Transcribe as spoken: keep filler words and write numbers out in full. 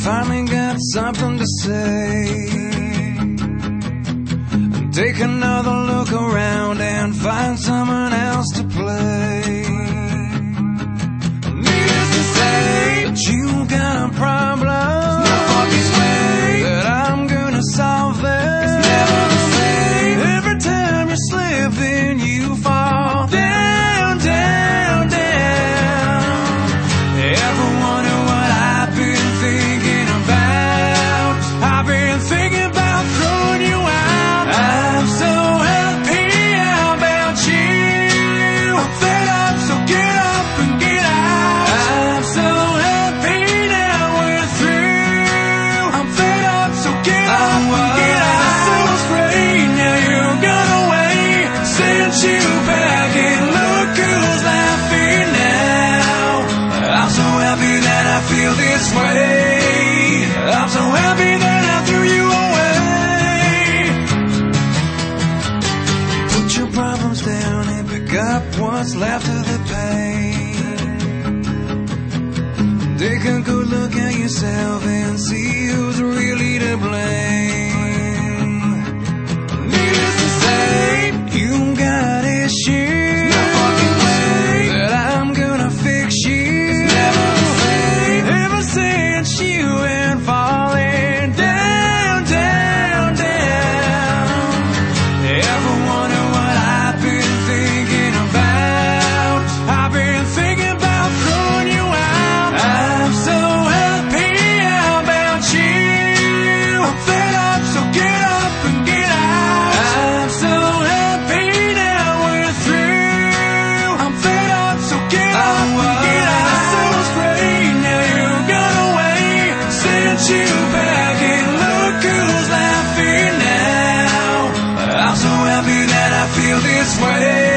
finally got something to say. Take another look around and find someone else to play. Needless to say, but you got a problem. There's no fucking way that I'm gonna solve it. It's never the same. Every time you slip, then you fall down, down, down. Ever wonder what I've been thinking about? I've been thinking about throwing you out. I'm so happy about you. I'm fed up, so get up and get out. I'm so happy now we're through. I'm fed up, so get up and get out. So afraid now you're gone away. Sent you back and look who's laughing now. I'm so happy that I feel this way. I'm so happy that I threw you away. Put your problems down and pick up what's left of the pain. Take a good look at yourself and see who's really to blame. Needless to say, you got issues. No fucking way that I'm gonna fix you. It's never the same. Ever since you went falling down, down, down. Ever wonder what I've been thinking about? I've been thinking about throwing you out. I'm so happy about you. I'm fed up, so get up and get out. I'm so happy now we're through. I'm fed up, so get up and get out. So afraid now you're gone away. Sent you back and look who's laughing now. I'm so happy that I feel this way.